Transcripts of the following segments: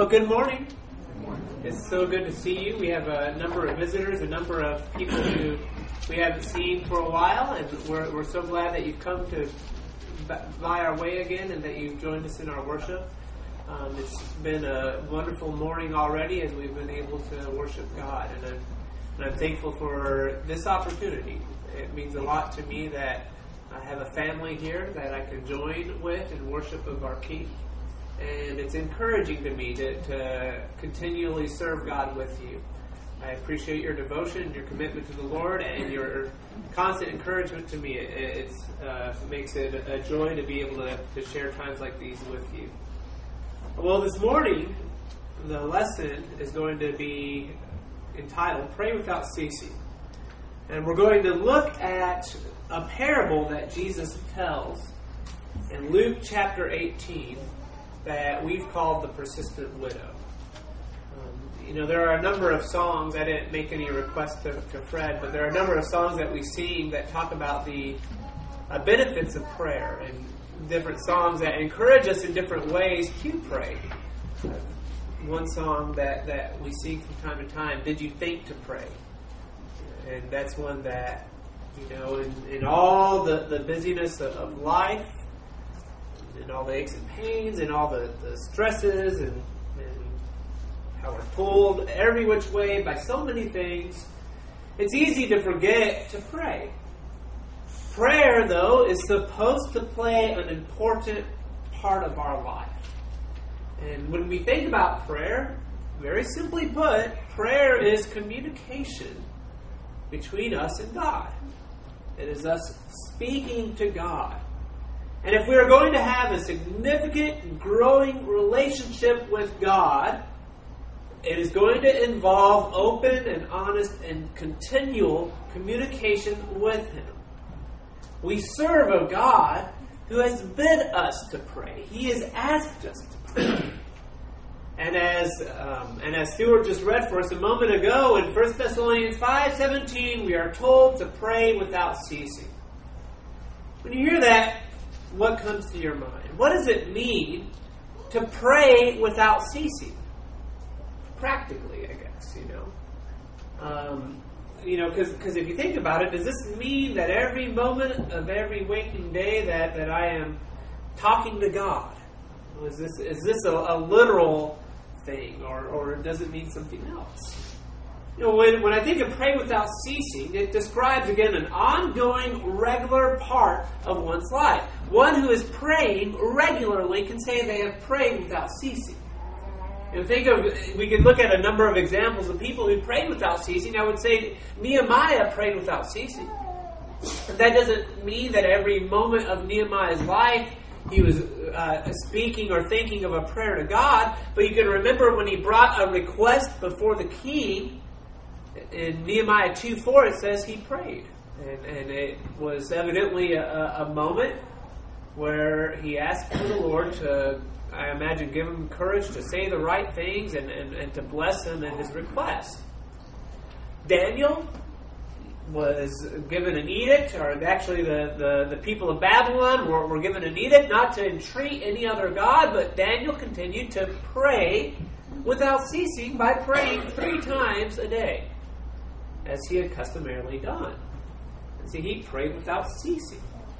Well, good morning. It's so good to see you. We have a number of visitors, a number of people who we haven't seen for a while, and we're so glad that you've come to by our way again and that you've joined us in our worship. It's been a wonderful morning already as we've been able to worship God, and I'm thankful for this opportunity. It means a lot to me that I have a family here that I can join with in worship of our King. And it's encouraging to me to continually serve God with you. I appreciate your devotion, your commitment to the Lord, and your constant encouragement to me. It makes it a joy to be able to share times like these with you. Well, this morning, the lesson is going to be entitled, Pray Without Ceasing. And we're going to look at a parable that Jesus tells in Luke chapter 18, that we've called the persistent widow. There are a number of songs. I didn't make any requests to Fred, but there are a number of songs that we sing that talk about the benefits of prayer, and different songs that encourage us in different ways to pray. One song that we sing from time to time, Did You Think to Pray? And that's one that, in all the busyness of life, and all the aches and pains, and all the stresses, and how we're pulled every which way by so many things, it's easy to forget to pray. Prayer, though, is supposed to play an important part of our life. And when we think about prayer, very simply put, prayer is communication between us and God. It is us speaking to God. And if we are going to have a significant, growing relationship with God, it is going to involve open and honest and continual communication with Him. We serve a God who has bid us to pray. He has asked us to pray. And as Stuart just read for us a moment ago, in 1 Thessalonians 5:17, we are told to pray without ceasing. When you hear that, what comes to your mind? What does it mean to pray without ceasing? Practically, I guess, because if you think about it, does this mean that every moment of every waking day that I am talking to God? Is this a literal thing, or does it mean something else? When I think of pray without ceasing, it describes, again, an ongoing, regular part of one's life. One who is praying regularly can say they have prayed without ceasing. And we could look at a number of examples of people who prayed without ceasing. I would say Nehemiah prayed without ceasing. But that doesn't mean that every moment of Nehemiah's life he was speaking or thinking of a prayer to God. But you can remember when he brought a request before the king, in Nehemiah 2:4, it says he prayed. And it was evidently a moment where he asked for the Lord to, I imagine, give him courage to say the right things and to bless him in his request. Daniel was given an edict, or actually the people of Babylon were given an edict not to entreat any other god, but Daniel continued to pray without ceasing by praying 3 times a day, as he had customarily done. And see, he prayed without ceasing.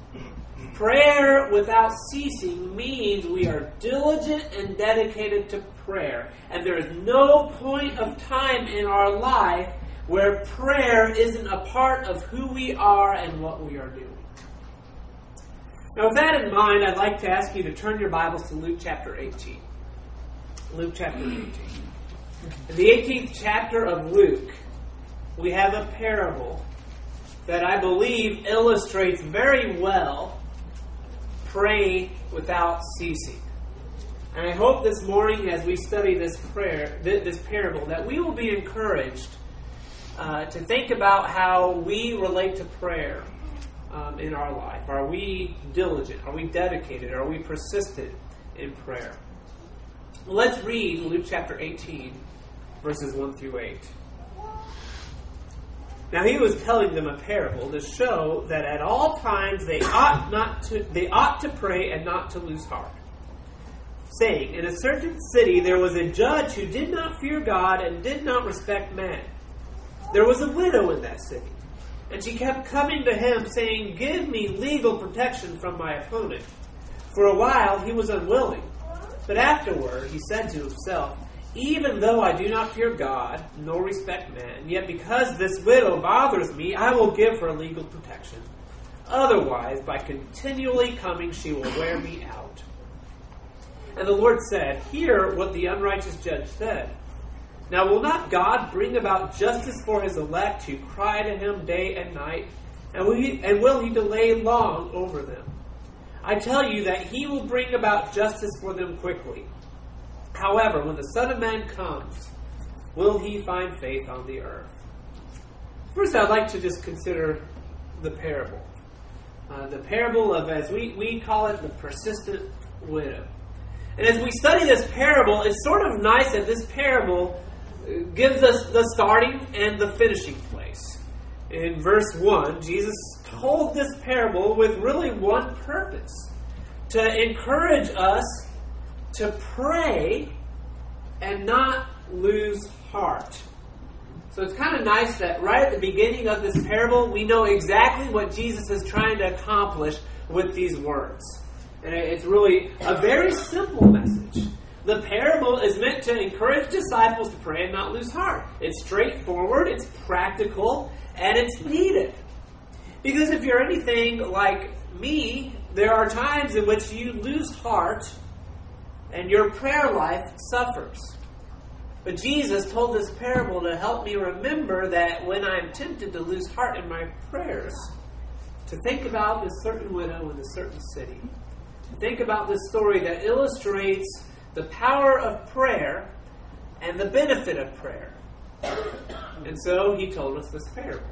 Prayer without ceasing means we are diligent and dedicated to prayer. And there is no point of time in our life where prayer isn't a part of who we are and what we are doing. Now, with that in mind, I'd like to ask you to turn your Bibles to Luke chapter 18. Luke chapter 18. In the 18th chapter of Luke, we have a parable that I believe illustrates very well pray without ceasing. And I hope this morning, as we study this parable, that we will be encouraged to think about how we relate to prayer in our life. Are we diligent? Are we dedicated? Are we persistent in prayer? Well, let's read Luke chapter 18, verses 1 through 8. Now he was telling them a parable to show that at all times they ought to pray and not to lose heart. saying, "In a certain city there was a judge who did not fear God and did not respect man. There was a widow in that city, and she kept coming to him, saying, 'Give me legal protection from my opponent.' For a while he was unwilling, but afterward he said to himself, 'Even though I do not fear God, nor respect man, yet because this widow bothers me, I will give her legal protection. Otherwise, by continually coming, she will wear me out.' And the Lord said, 'Hear what the unrighteous judge said. Now will not God bring about justice for his elect who cry to him day and night? And will he delay long over them? I tell you that he will bring about justice for them quickly. However, when the Son of Man comes, will he find faith on the earth?'" First, I'd like to just consider the parable. The parable of, as we call it, the persistent widow. And as we study this parable, it's sort of nice that this parable gives us the starting and the finishing place. In verse 1, Jesus told this parable with really one purpose: to encourage us to pray and not lose heart. So it's kind of nice that right at the beginning of this parable, we know exactly what Jesus is trying to accomplish with these words. And it's really a very simple message. The parable is meant to encourage disciples to pray and not lose heart. It's straightforward, it's practical, and it's needed. Because if you're anything like me, there are times in which you lose heart and your prayer life suffers. But Jesus told this parable to help me remember that when I'm tempted to lose heart in my prayers, to think about this certain widow in a certain city. To think about this story that illustrates the power of prayer and the benefit of prayer. And so he told us this parable.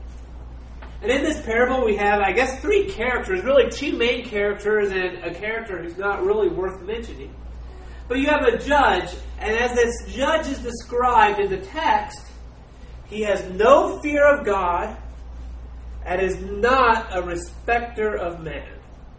And in this parable we have, I guess, three characters, really two main characters and a character who's not really worth mentioning. But you have a judge, and as this judge is described in the text, he has no fear of God and is not a respecter of man.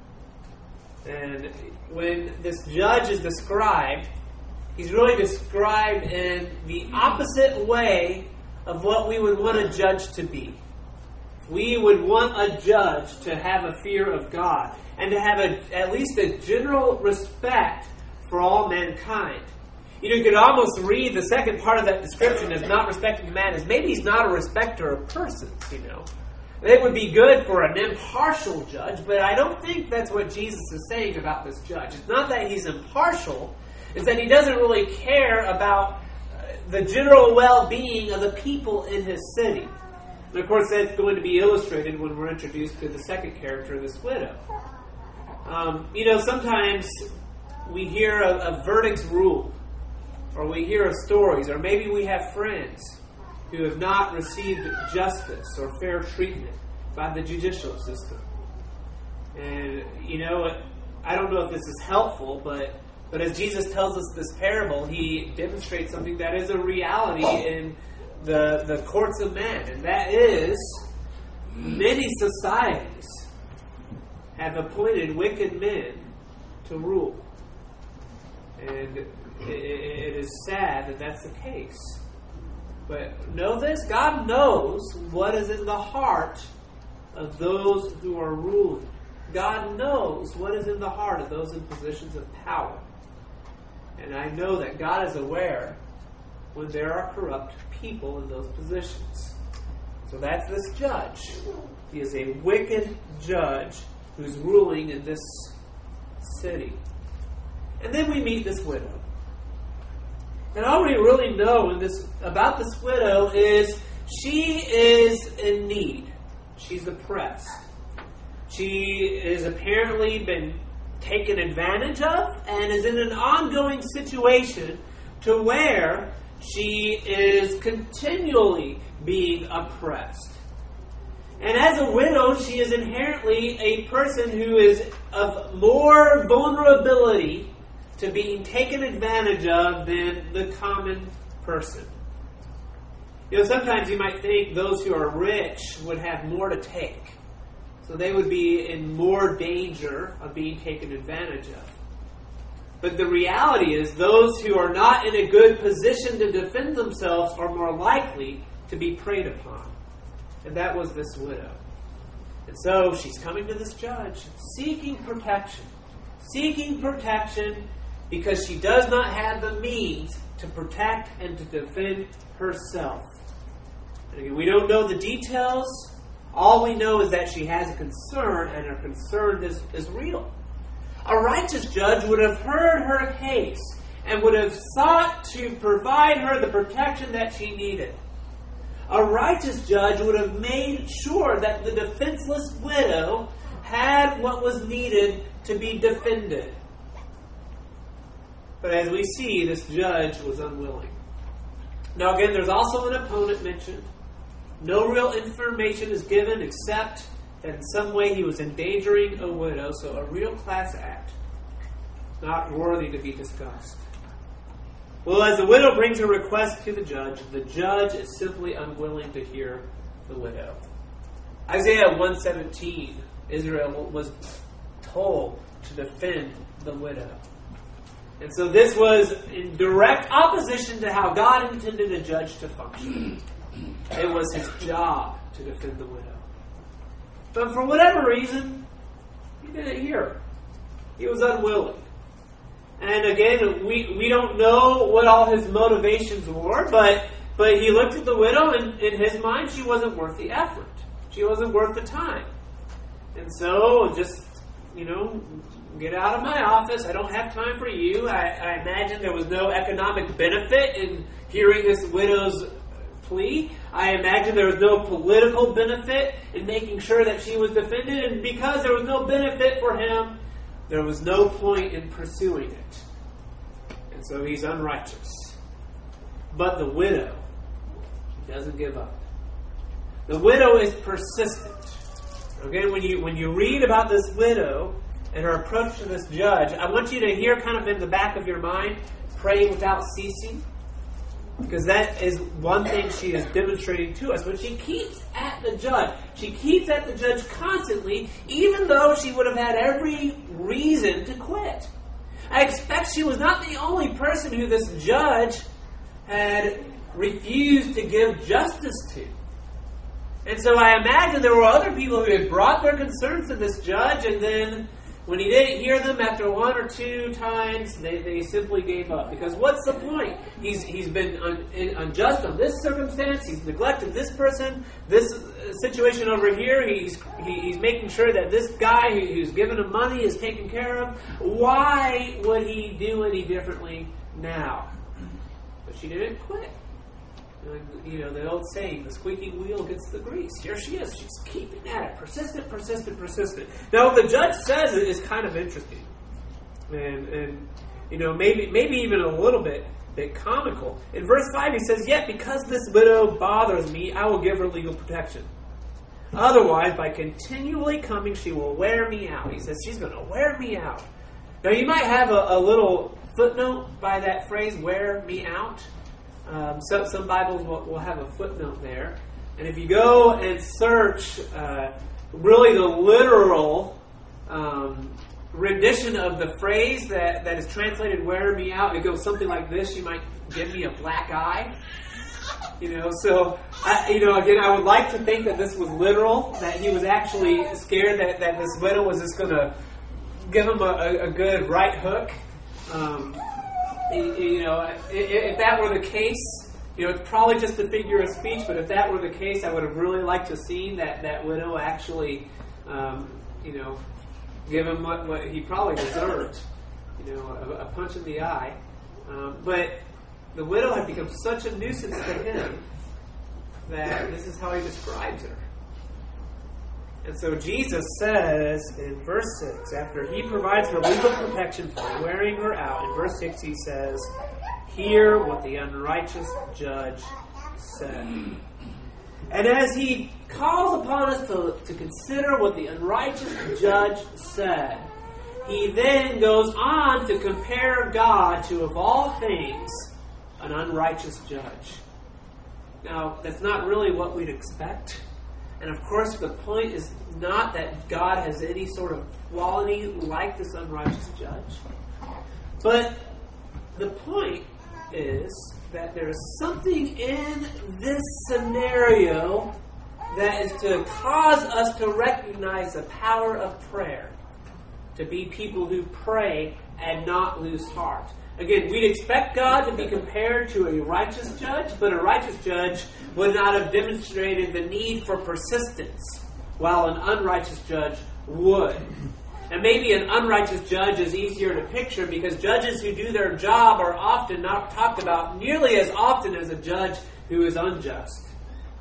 And when this judge is described, he's really described in the opposite way of what we would want a judge to be. We would want a judge to have a fear of God and to have at least a general respect for all mankind. You could almost read the second part of that description as not respecting man as maybe he's not a respecter of persons, It would be good for an impartial judge, but I don't think that's what Jesus is saying about this judge. It's not that he's impartial, it's that he doesn't really care about the general well-being of the people in his city. And of course that's going to be illustrated when we're introduced to the second character, this widow. Sometimes we hear of verdicts ruled, or we hear of stories, or maybe we have friends who have not received justice or fair treatment by the judicial system. And, I don't know if this is helpful, but as Jesus tells us this parable, he demonstrates something that is a reality in the courts of man. And that is, many societies have appointed wicked men to rule. And it is sad that that's the case. But know this, God knows what is in the heart of those who are ruling. God knows what is in the heart of those in positions of power. And I know that God is aware when there are corrupt people in those positions. So that's this judge. He is a wicked judge who's ruling in this city. And then we meet this widow. And all we really know about this widow is she is in need. She's oppressed. She is apparently been taken advantage of and is in an ongoing situation to where she is continually being oppressed. And as a widow, she is inherently a person who is of more vulnerability to being taken advantage of than the common person. Sometimes you might think those who are rich would have more to take. So they would be in more danger of being taken advantage of. But the reality is those who are not in a good position to defend themselves are more likely to be preyed upon. And that was this widow. And so she's coming to this judge, seeking protection. Seeking protection because she does not have the means to protect and to defend herself. And again, we don't know the details. All we know is that she has a concern, and her concern is real. A righteous judge would have heard her case and would have sought to provide her the protection that she needed. A righteous judge would have made sure that the defenseless widow had what was needed to be defended. But as we see, this judge was unwilling. Now again, there's also an opponent mentioned. No real information is given except that in some way he was endangering a widow, so a real class act, not worthy to be discussed. Well, as the widow brings her request to the judge is simply unwilling to hear the widow. Isaiah 1:17, Israel was told to defend the widow. And so this was in direct opposition to how God intended a judge to function. It was his job to defend the widow. But for whatever reason, he didn't hear her. He was unwilling. And again, we don't know what all his motivations were, but he looked at the widow, and in his mind, she wasn't worth the effort. She wasn't worth the time. And so, just, get out of my office. I don't have time for you. I imagine there was no economic benefit in hearing this widow's plea. I imagine there was no political benefit in making sure that she was defended. And because there was no benefit for him, there was no point in pursuing it. And so he's unrighteous. But the widow doesn't give up. The widow is persistent. Again, when you read about this widow and her approach to this judge, I want you to hear kind of in the back of your mind, praying without ceasing. Because that is one thing she is demonstrating to us. But she keeps at the judge. She keeps at the judge constantly, even though she would have had every reason to quit. I expect she was not the only person who this judge had refused to give justice to. And so I imagine there were other people who had brought their concerns to this judge, and then when he didn't hear them after one or two times, they simply gave up. Because what's the point? He's been unjust on this circumstance. He's neglected this person. This situation over here, he's making sure that this guy who's given him money is taken care of. Why would he do any differently now? But she didn't quit. The old saying, the squeaking wheel gets the grease. Here she is. She's keeping at it. Persistent, persistent, persistent. Now, what the judge says is kind of interesting. And maybe even a little bit comical. In verse 5, he says, "Yet because this widow bothers me, I will give her legal protection. Otherwise, by continually coming, she will wear me out." He says, she's going to wear me out. Now, you might have a little footnote by that phrase, wear me out. Some Bibles will have a footnote there. And if you go and search really the literal rendition of the phrase that is translated wear me out, it goes something like this: "You might give me a black eye." So again, I would like to think that this was literal, that he was actually scared that this widow was just going to give him a good right hook. If that were the case, it's probably just a figure of speech, but if that were the case, I would have really liked to have seen that widow actually, give him what he probably deserved, a punch in the eye. But the widow had become such a nuisance to him that this is how he describes her. And so Jesus says in verse 6, after he provides her legal protection for wearing her out, in verse 6 he says, "Hear what the unrighteous judge said." And as he calls upon us to consider what the unrighteous judge said, he then goes on to compare God to, of all things, an unrighteous judge. Now, that's not really what we'd expect. And of course, the point is not that God has any sort of quality like this unrighteous judge. But the point is that there is something in this scenario that is to cause us to recognize the power of prayer, to be people who pray and not lose heart. Again, we'd expect God to be compared to a righteous judge, but a righteous judge would not have demonstrated the need for persistence, while an unrighteous judge would. And maybe an unrighteous judge is easier to picture because judges who do their job are often not talked about nearly as often as a judge who is unjust.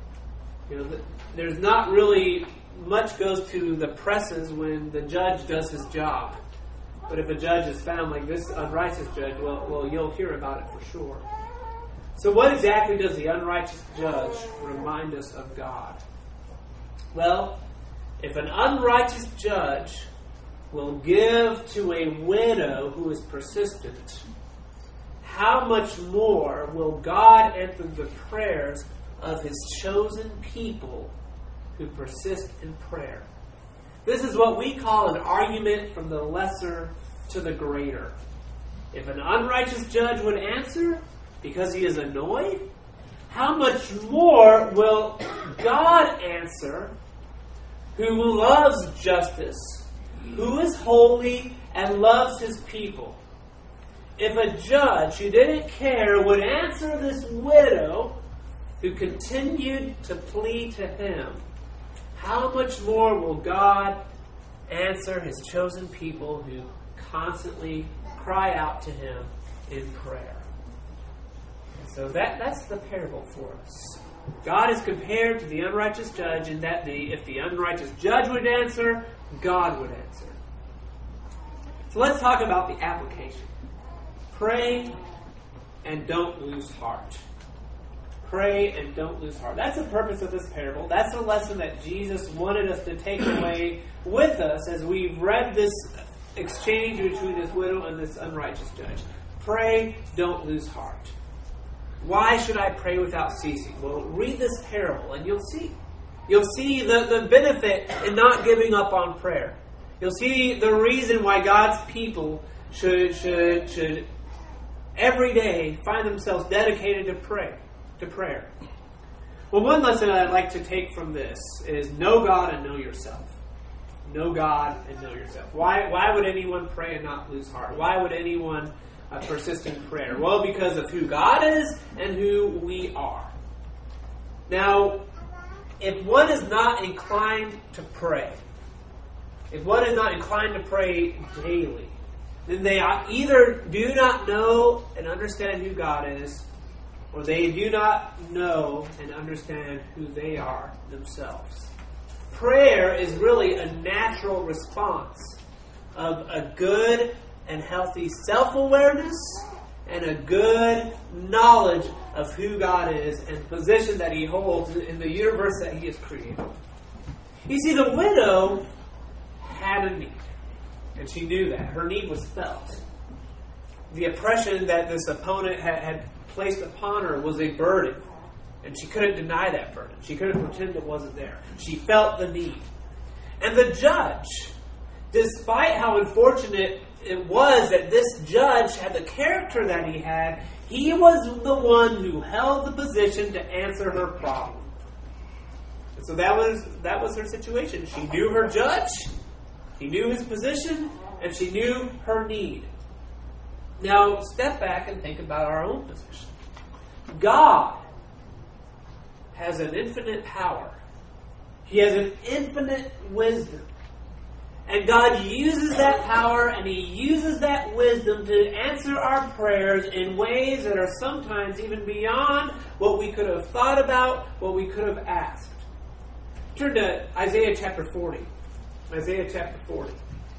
There's not really much goes to the presses when the judge does his job. But if a judge is found like this unrighteous judge, well, you'll hear about it for sure. So what exactly does the unrighteous judge remind us of God? Well, if an unrighteous judge will give to a widow who is persistent, how much more will God answer the prayers of His chosen people who persist in prayer? This is what we call an argument from the lesser to the greater. If an unrighteous judge would answer because he is annoyed, how much more will God answer, who loves justice, who is holy and loves His people? If a judge who didn't care would answer this widow who continued to plead to Him, how much more will God answer His chosen people who constantly cry out to Him in prayer? And so that's the parable for us. God is compared to the unrighteous judge in that if the unrighteous judge would answer, God would answer. So let's talk about the application. Pray and don't lose heart. Pray and don't lose heart. That's the purpose of this parable. That's the lesson that Jesus wanted us to take away with us as we've read this exchange between this widow and this unrighteous judge. Pray, don't lose heart. Why should I pray without ceasing? Well, read this parable and you'll see. You'll see the benefit in not giving up on prayer. You'll see the reason why God's people should every day find themselves dedicated to prayer. Well, one lesson I'd like to take from this is know God and know yourself. Know God and know yourself. Why would anyone pray and not lose heart? Why would anyone persist in prayer? Well, because of who God is and who we are. Now, if one is not inclined to pray, if one is not inclined to pray daily, then they either do not know and understand who God is, or they do not know and understand who they are themselves. Prayer is really a natural response of a good and healthy self-awareness and a good knowledge of who God is and the position that He holds in the universe that He has created. You see, the widow had a need, and she knew that. Her need was felt. The oppression that this opponent had placed upon her was a burden, and she couldn't deny that burden. She couldn't pretend it wasn't there. She felt the need. And the judge, despite how unfortunate it was that this judge had the character that he was the one who held the position to answer her problem. And so that was her situation. She knew her judge, she knew his position, and she knew her need. Now, step back and think about our own position. God has an infinite power. He has an infinite wisdom. And God uses that power and He uses that wisdom to answer our prayers in ways that are sometimes even beyond what we could have thought about, what we could have asked. Turn to Isaiah chapter 40. Isaiah chapter 40.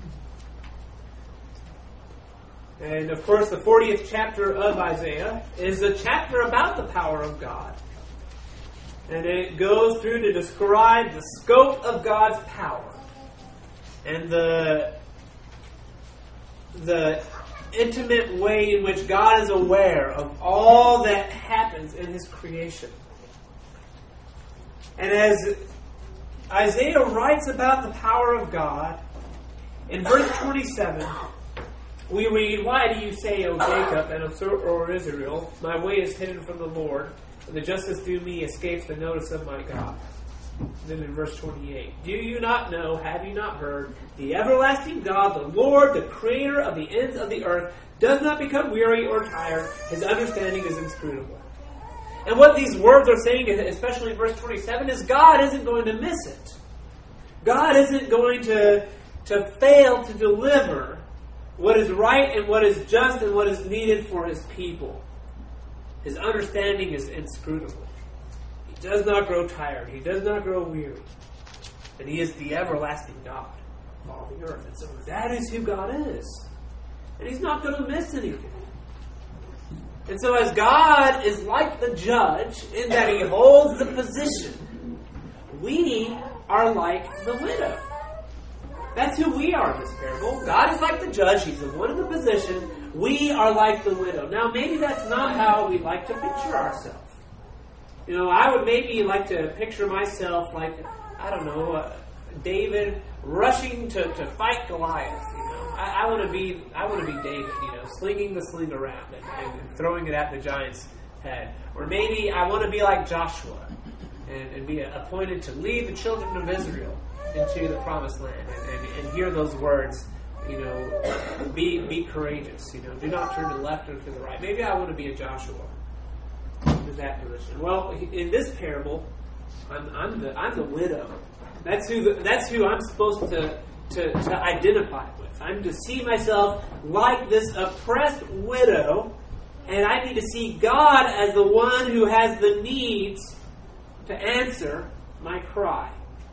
And of course, the 40th chapter of Isaiah is a chapter about the power of God. And it goes through to describe the scope of God's power and the intimate way in which God is aware of all that happens in His creation. And as Isaiah writes about the power of God, in verse 27, we read, "Why do you say, O Jacob, and O Israel, my way is hidden from the Lord, and the justice due me escapes the notice of my God?" Then in verse 28, "Do you not know, have you not heard, the everlasting God, the Lord, the creator of the ends of the earth, does not become weary or tired. His understanding is inscrutable." And what these words are saying, especially in verse 27, is God isn't going to miss it. God isn't going to fail to deliver what is right and what is just and what is needed for His people. His understanding is inscrutable. He does not grow tired. He does not grow weary. And He is the everlasting God of all the earth. And so that is who God is. And He's not going to miss anything. And so as God is like the judge in that He holds the position, we are like the widow. That's who we are in this parable. God is like the judge. He's the one in the position. We are like the widow. Now, maybe that's not how we like to picture ourselves. I would maybe like to picture myself like, David rushing to fight Goliath. I want to be David, slinging the sling around and throwing it at the giant's head. Or maybe I want to be like Joshua and be appointed to lead the children of Israel into the promised land and hear those words, be courageous, do not turn to the left or to the right. Maybe I want to be a Joshua in that position. Well, in this parable, I'm the widow. That's who I'm supposed to identify with. I'm to see myself like this oppressed widow, and I need to see God as the one who has the needs to answer my cry.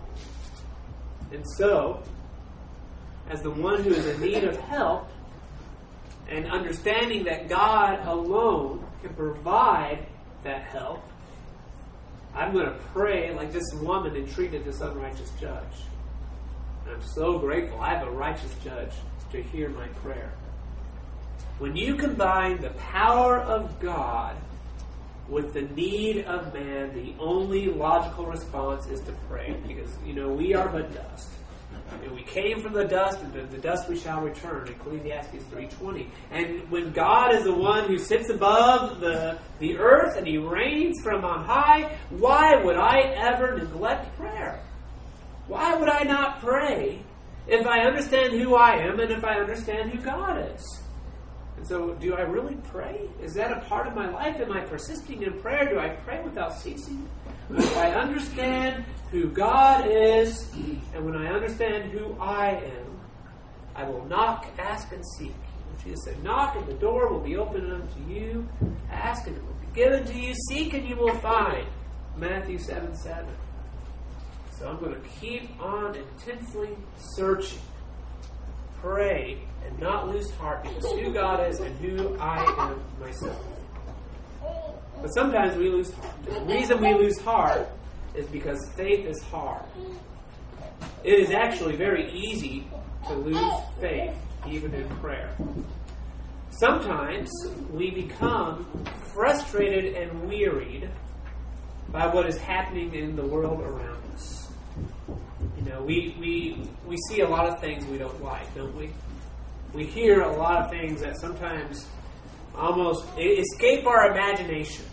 And so, as the one who is in need of help, and understanding that God alone can provide that help, I'm going to pray like this woman entreated this unrighteous judge. And I'm so grateful I have a righteous judge to hear my prayer. When you combine the power of God with the need of man, the only logical response is to pray. Because, we are but dust. We came from the dust, and to the dust we shall return. Ecclesiastes 3:20. And when God is the one who sits above the earth and He reigns from on high, why would I ever neglect prayer? Why would I not pray if I understand who I am and if I understand who God is? And so, do I really pray? Is that a part of my life? Am I persisting in prayer? Do I pray without ceasing? If I understand who God is, and when I understand who I am, I will knock, ask, and seek. Jesus said, "Knock, and the door will be opened unto you. Ask, and it will be given to you. Seek, and you will find." Matthew 7:7. So I'm going to keep on intensely searching, pray, and not lose heart because who God is and who I am myself. But sometimes we lose heart. The reason we lose heart is because faith is hard. It is actually very easy to lose faith, even in prayer. Sometimes we become frustrated and wearied by what is happening in the world around us. We see a lot of things we don't like, don't we? We hear a lot of things that sometimes almost escape our imagination.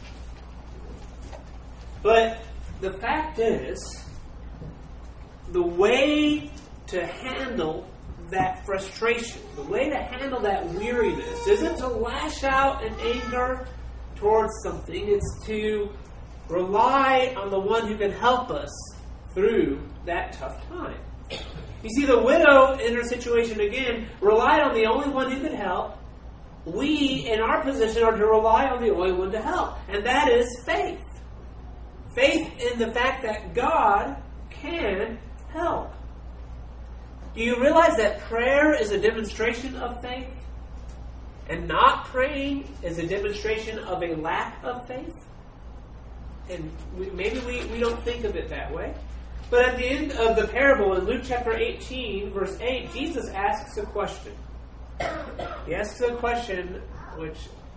But the fact is, the way to handle that frustration, the way to handle that weariness, isn't to lash out in anger towards something. It's to rely on the one who can help us through that tough time. You see, the widow in her situation again relied on the only one who could help. We, in our position, are to rely on the only one to help, and that is faith. Faith in the fact that God can help. Do you realize that prayer is a demonstration of faith? And not praying is a demonstration of a lack of faith? And maybe we don't think of it that way. But at the end of the parable in Luke chapter 18, verse 8, Jesus asks a question. He asks a question which,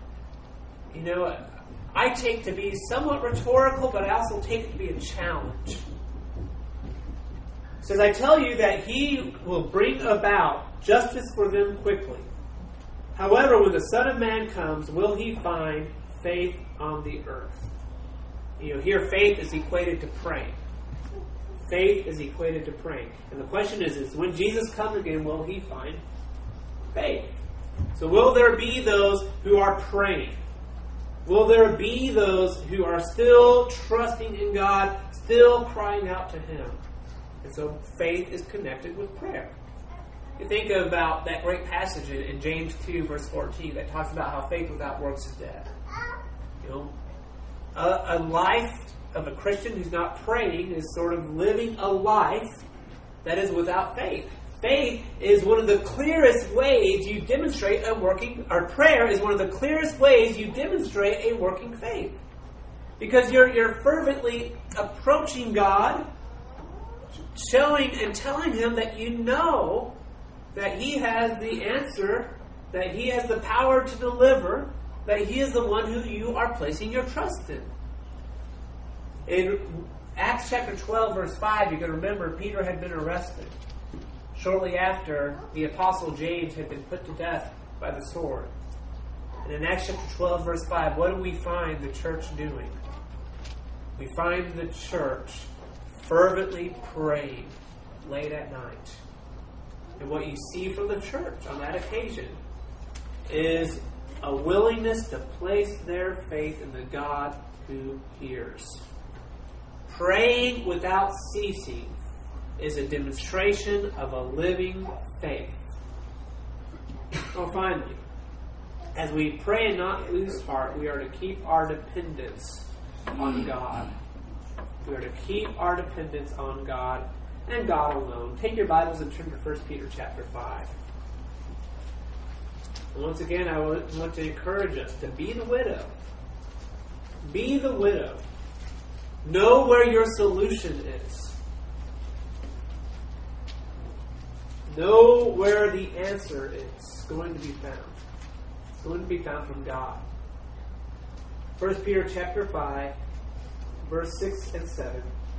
I take to be somewhat rhetorical, but I also take it to be a challenge. He says, "I tell you that He will bring about justice for them quickly. However, when the Son of Man comes, will he find faith on the earth? Here faith is equated to praying. Faith is equated to praying. And the question is when Jesus comes again, will he find faith? So will there be those who are praying? Will there be those who are still trusting in God, still crying out to Him? And so faith is connected with prayer. You think about that great passage in James 2, verse 14, that talks about how faith without works is dead. A life of a Christian who's not praying is sort of living a life that is without faith. Faith is one of the clearest ways you demonstrate or prayer is one of the clearest ways you demonstrate a working faith. Because you're fervently approaching God, showing and telling Him that you know that He has the answer, that He has the power to deliver, that He is the one who you are placing your trust in. In Acts chapter 12, verse 5, you can remember Peter had been arrested shortly after the Apostle James had been put to death by the sword. And in Acts chapter 12, verse 5, what do we find the church doing? We find the church fervently praying late at night. And what you see from the church on that occasion is a willingness to place their faith in the God who hears. Praying without ceasing is a demonstration of a living faith. Well, finally, as we pray and not lose heart, we are to keep our dependence on God. We are to keep our dependence on God and God alone. Take your Bibles and turn to 1 Peter chapter 5. And once again, I want to encourage us to be the widow. Be the widow. Know where your solution is. Know where the answer is going to be found. It's going to be found from God. 1 Peter chapter 5, verse 6 and 7.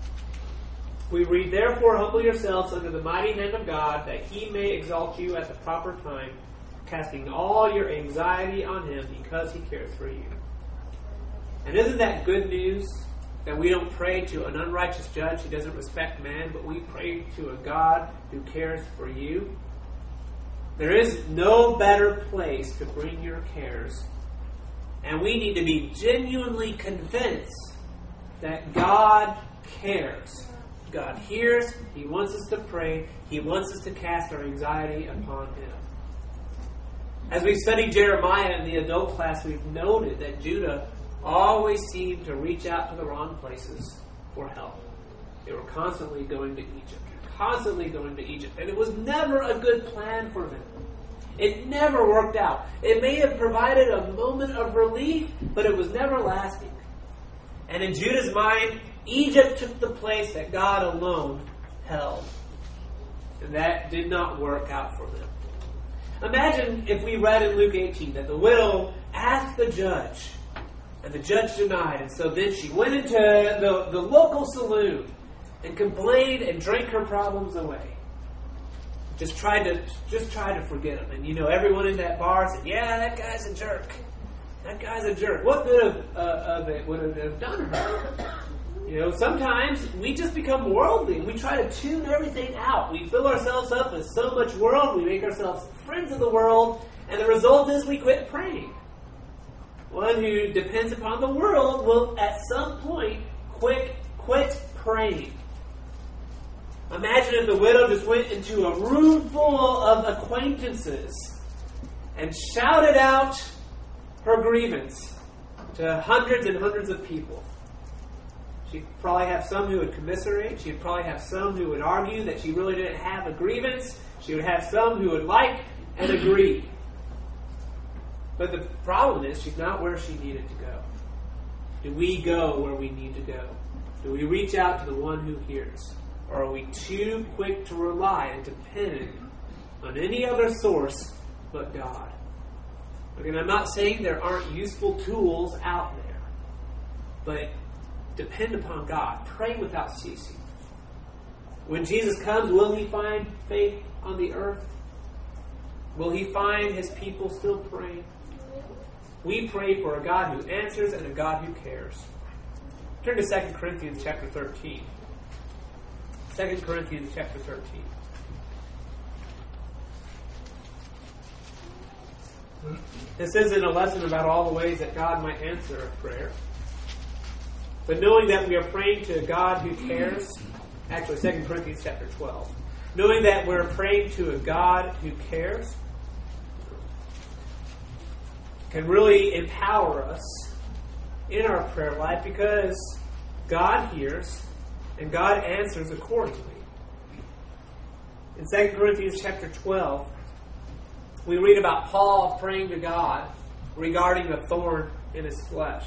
We read, "Therefore humble yourselves under the mighty hand of God, that He may exalt you at the proper time, casting all your anxiety on Him, because He cares for you." And isn't that good news? That we don't pray to an unrighteous judge who doesn't respect man, but we pray to a God who cares for you. There is no better place to bring your cares. And we need to be genuinely convinced that God cares. God hears. He wants us to pray. He wants us to cast our anxiety upon Him. As we studied Jeremiah in the adult class, we've noted that Judah always seemed to reach out to the wrong places for help. They were constantly going to Egypt. And it was never a good plan for them. It never worked out. It may have provided a moment of relief, but it was never lasting. And in Judah's mind, Egypt took the place that God alone held. And that did not work out for them. Imagine if we read in Luke 18 that the widow asked the judge, and the judge denied. And so then she went into the local saloon and complained and drank her problems away. Just tried to forget them. And everyone in that bar said, "Yeah, that guy's a jerk. That guy's a jerk." What good of it would it have done her? Sometimes we just become worldly. We try to tune everything out. We fill ourselves up with so much world. We make ourselves friends of the world. And the result is we quit praying. One who depends upon the world will at some point quit praying. Imagine if the widow just went into a room full of acquaintances and shouted out her grievance to hundreds and hundreds of people. She'd probably have some who would commiserate. She'd probably have some who would argue that she really didn't have a grievance. She would have some who would like and agree. But the problem is she's not where she needed to go. Do we go where we need to go? Do we reach out to the one who hears? Or are we too quick to rely and depend on any other source but God? Again, I'm not saying there aren't useful tools out there. But depend upon God. Pray without ceasing. When Jesus comes, will He find faith on the earth? Will He find His people still praying? We pray for a God who answers and a God who cares. Turn to 2 Corinthians chapter 13. 2 Corinthians chapter 13. This isn't a lesson about all the ways that God might answer a prayer. But knowing that we are praying to a God who cares, actually 2 Corinthians chapter 12. Knowing that we're praying to a God who cares can really empower us in our prayer life because God hears and God answers accordingly. In 2 Corinthians chapter 12, we read about Paul praying to God regarding a thorn in his flesh.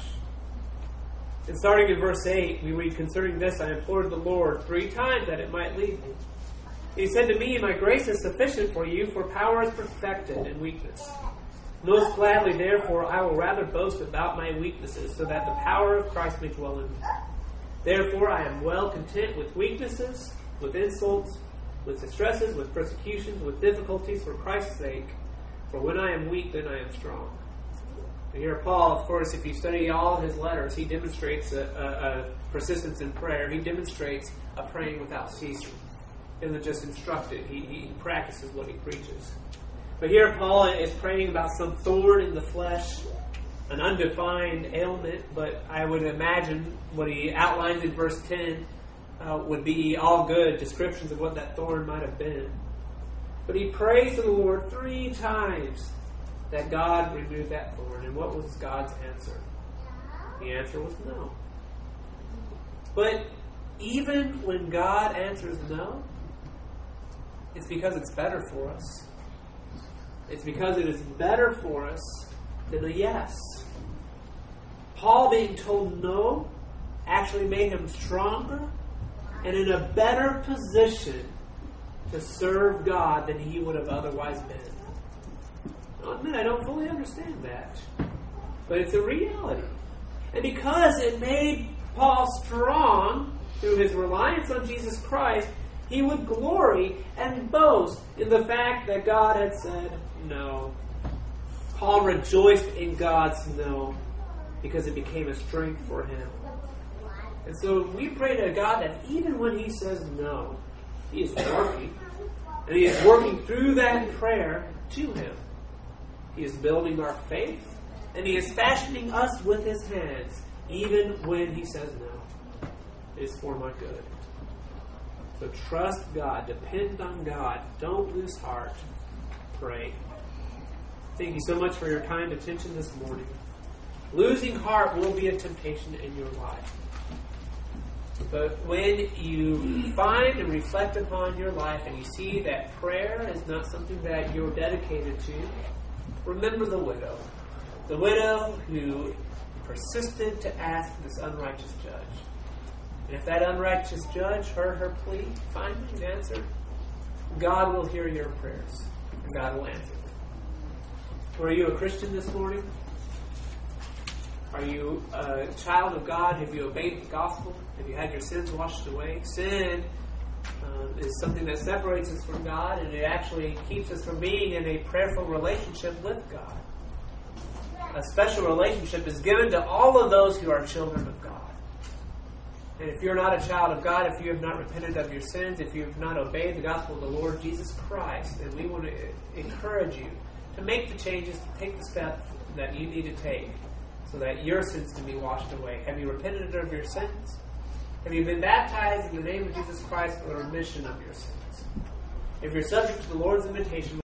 And starting in verse 8, we read, "Concerning this I implored the Lord 3 times that it might lead me. He said to me, My grace is sufficient for you, for power is perfected in weakness. Most gladly, therefore, I will rather boast about my weaknesses, so that the power of Christ may dwell in me. Therefore I am well content with weaknesses, with insults, with distresses, with persecutions, with difficulties for Christ's sake. For when I am weak, then I am strong." And here Paul, of course, if you study all of his letters, he demonstrates a persistence in prayer. He demonstrates a praying without ceasing. He doesn't just instruct it. He practices what he preaches. But here Paul is praying about some thorn in the flesh, an undefined ailment, but I would imagine what he outlines in verse 10 would be all good descriptions of what that thorn might have been. But he prays to the Lord 3 times that God remove that thorn. And what was God's answer? The answer was no. But even when God answers no, it's because it's better for us. It's because it is better for us than a yes. Paul being told no actually made him stronger and in a better position to serve God than he would have otherwise been. I'll admit I don't fully understand that, but it's a reality. And because it made Paul strong through his reliance on Jesus Christ, he would glory and boast in the fact that God had said no. Paul rejoiced in God's no because it became a strength for him. And so we pray to God that even when He says no, He is working. And He is working through that prayer to Him. He is building our faith. And He is fashioning us with His hands, even when He says no. It is for my good. So trust God. Depend on God. Don't lose heart. Pray. Thank you so much for your kind attention this morning. Losing heart will be a temptation in your life. But when you find and reflect upon your life and you see that prayer is not something that you're dedicated to, remember the widow. The widow who persisted to ask this unrighteous judge. And if that unrighteous judge heard her plea, finally and answered, God will hear your prayers. And God will answer them. Are you a Christian this morning? Are you a child of God? Have you obeyed the gospel? Have you had your sins washed away? Sin is something that separates us from God, and it actually keeps us from being in a prayerful relationship with God. A special relationship is given to all of those who are children of God. And if you're not a child of God, if you have not repented of your sins, if you have not obeyed the gospel of the Lord Jesus Christ, then we want to encourage you to make the changes, to take the steps that you need to take so that your sins can be washed away. Have you repented of your sins? Have you been baptized in the name of Jesus Christ for the remission of your sins? If you're subject to the Lord's invitation,